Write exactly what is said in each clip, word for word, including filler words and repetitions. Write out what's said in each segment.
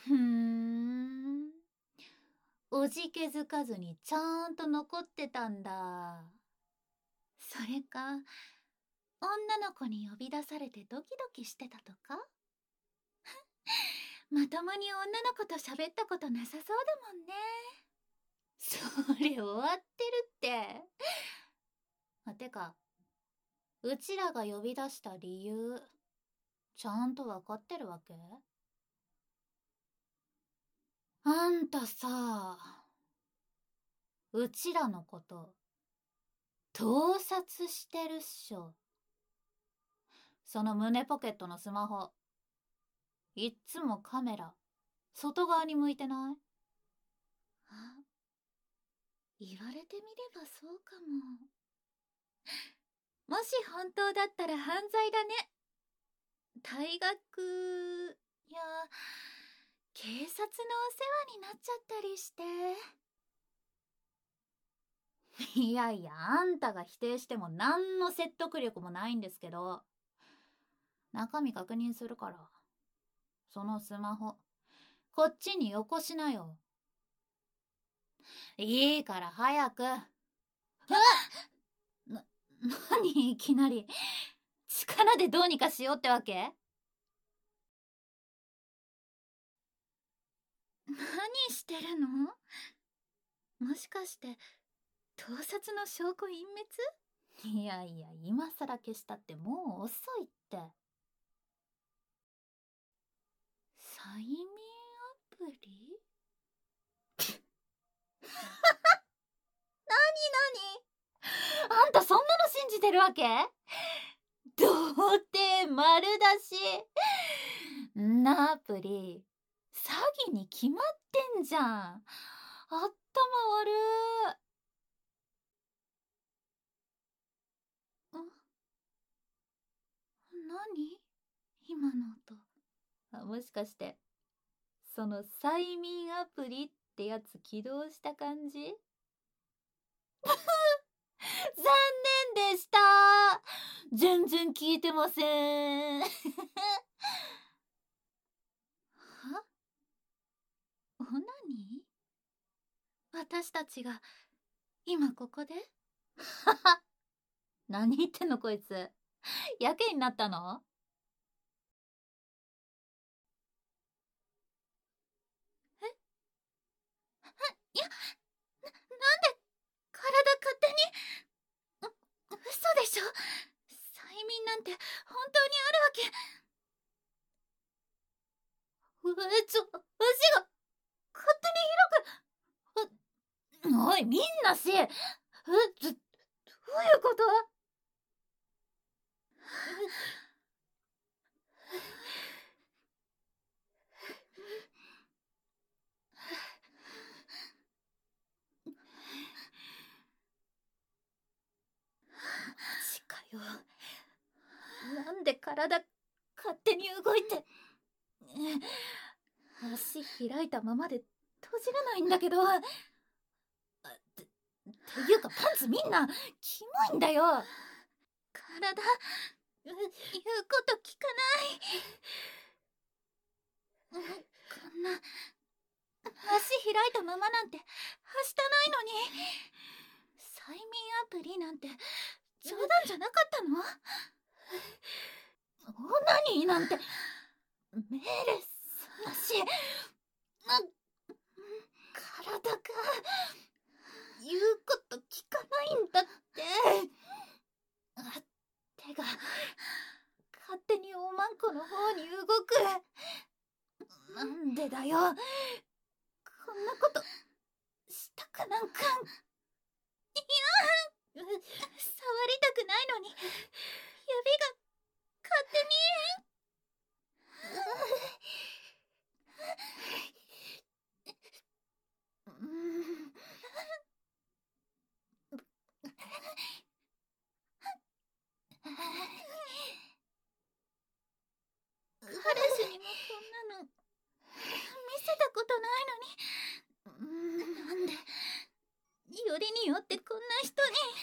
ふーん。おじけづかずにちゃんと残ってたんだ。それか、女の子に呼び出されてドキドキしてたとか？まともに女の子と喋ったことなさそうだもんね。それ終わってるって。あ、てか、うちらが呼び出した理由、ちゃんとわかってるわけ？あんたさ、うちらのこと、盗撮してるっしょ。その胸ポケットのスマホ、いっつもカメラ、外側に向いてない？あ、言われてみればそうかも。もし本当だったら犯罪だね。退学や警察のお世話になっちゃったりして。いやいや、あんたが否定しても何の説得力もないんですけど。中身確認するから。そのスマホ、こっちによこしなよ。いいから早く。あっ！な、何いきなり。力でどうにかしようってわけ？何してるの？もしかして盗撮の証拠隠滅？いやいや、今さら消したってもう遅いって。催眠アプリ？なになに？あんたそんなの信じてるわけ？童貞丸出し。んなアプリ詐欺に決まってんじゃん。頭悪ー。ん？何？今の音。あ、もしかしてその催眠アプリってやつ起動した感じ？残念でした。全然聞いてません。は？オナニー？私たちが今ここで？何言ってんのこいつ。やけになったの？え？いや、な、なんで体勝手に。う、嘘でしょ？催眠なんて本当にあるわけ？え、ちょ、足が勝手に開く。おい、みんなし。え、ど、どういうこと？マジかよ。なんで体勝手に動いて。足開いたままで閉じれないんだけど。って、っていうかパンツみんなキモいんだよ。体言うこと聞かない。こんな足開いたままなんてはしたないのに。催眠アプリなんて冗談じゃなかったの？オナニーなんて命令すなし。な、体が言うこと聞かないんだって。あ、手が勝手におまんこの方に動く。なんでだよ。こんなことしたくなんか。いや、触りたくないのに指が勝手に。うん。彼氏にもこんなの見せたことないのに。うん、なんでよりによってこんな人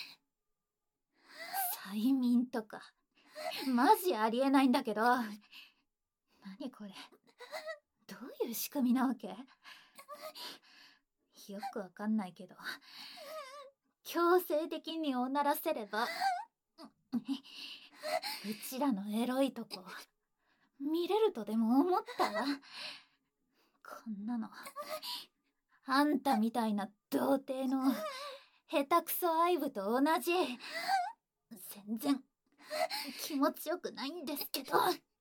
に。催眠とかマジありえないんだけど。何これ、どういう仕組みなわけ？よくわかんないけど、強制的におならせればうちらのエロいとこ見れるとでも思った？こんなのあんたみたいな童貞の下手くそ愛部と同じ。全然気持ちよくないんですけど。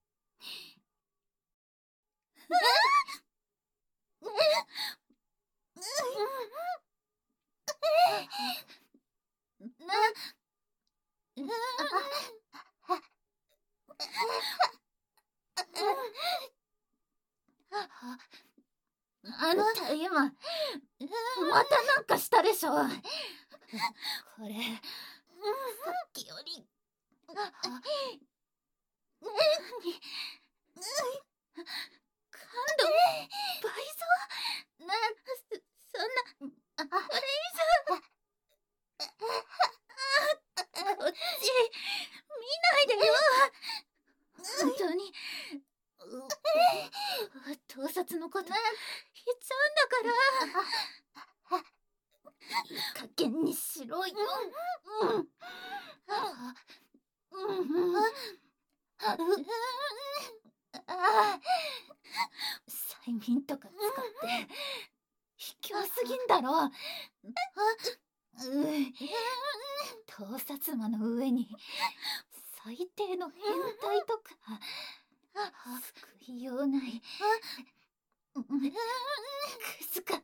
あんた今またなんかしたでしょ。これさっきより何？感度倍増？な、そ、そんな、これ以上こっち見ないでよ。本当に盗撮のこと言っちゃうんだからいい加減にしろよ。催眠とか使って卑怯すぎんだろ。盗撮魔の上に最低の変態とか救いようない。クズか。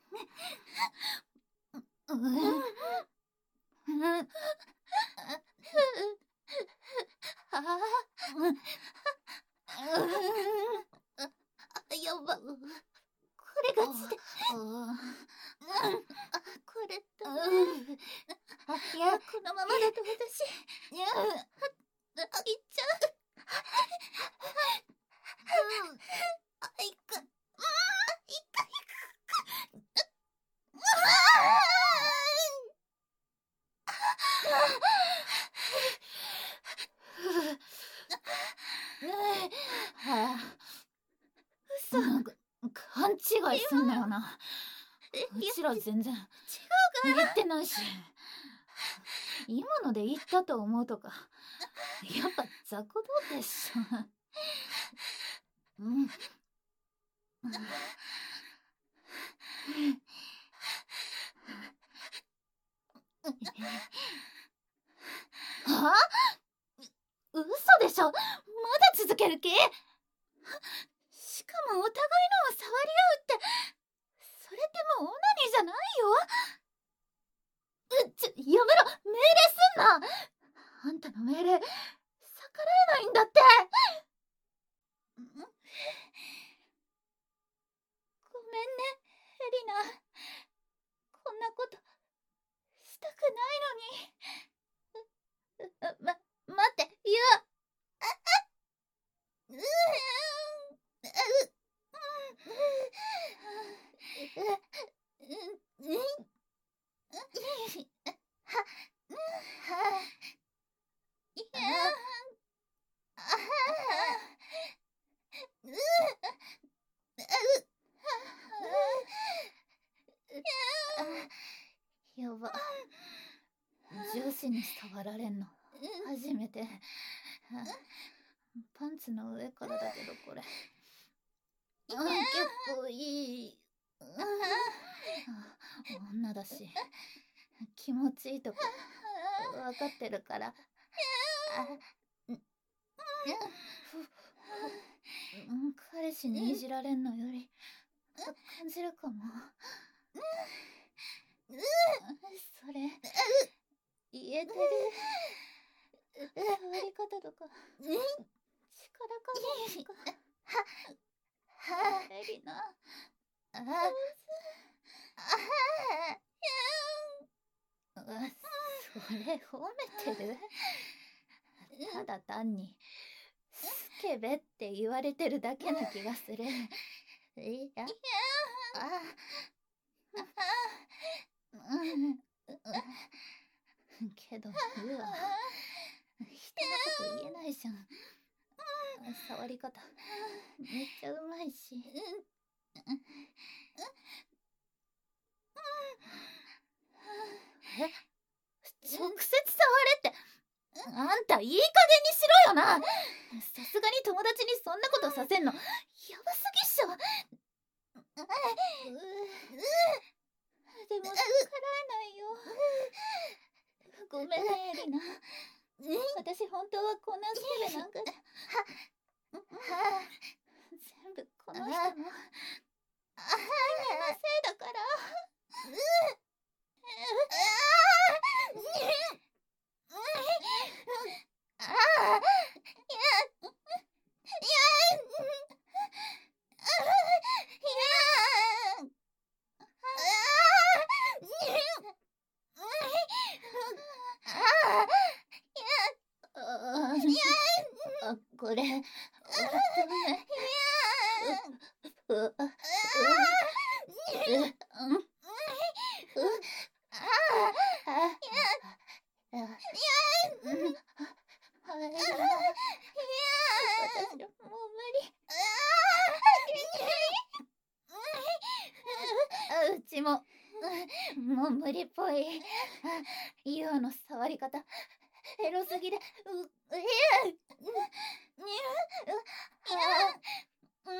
やば、これがちで、これと、いや、このままだと私、いっちゃう。あ、いく、いく、嘘。勘違いすんなよな。うちら全然違うから言ってないし。今ので言ったと思うとかやっぱ雑魚童貞っしょ。うん。はあ？嘘でしょ？まだ続ける気？しかもお互いのを触り合うって、それってもうオナニーじゃないよ。うちょ、やめろ！命令すんな！あんたの命令逆らえないんだって。ごめんね、エリナ。こんなことしたくないのに。ま、待って、ユウ。ううやば、上司に触られんの初めて。パンツの上からだけどこれ結構いい。女だし気持ちいいとこ分かってるから。彼氏にいじられんのより感じるかも。それ言えてる。触り方とか力加減とか。エリナ、あそれ褒めてる？ただ単にスケベって言われてるだけな気がする。いや、あけど、うわ、人のこと言えないじゃん。触り方めっちゃうまいし。 でも、叶えないよ。ごめんね、エリナ。私、本当はこんなスケベなんかじゃ。全部この人の。君のせいだから。これ、終わってない。うちも、もう無理っぽい。イオの触り方、エロすぎで、う、いや、うん、うん、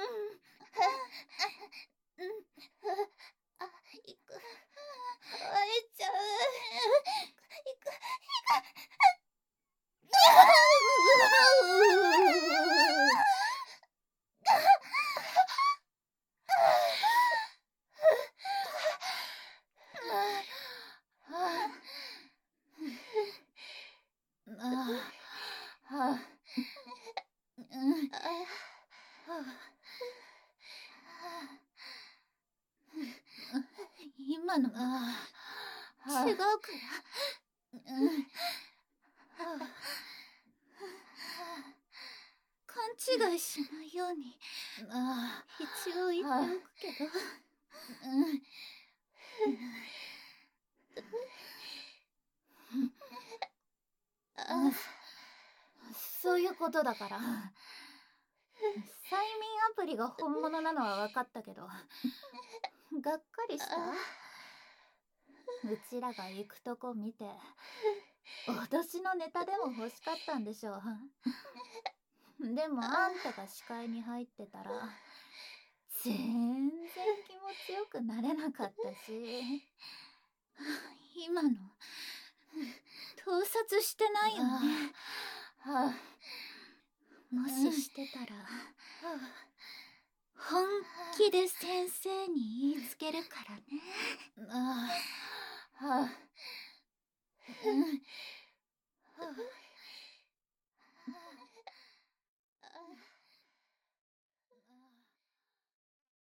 あ、いく、あいちゃう、いく、いく、今のは違うから、勘違いしないように一応言っておくけど、そういうことだから。催眠アプリが本物なのは分かったけど、がっかりした。うちらが行くとこ見て、脅しのネタでも欲しかったんでしょう。でもあんたが視界に入ってたら、全然気持ちよくなれなかったし。今の、盗撮してないよね。もししてたら、本気で先生に言いつけるからね。ああ、うん、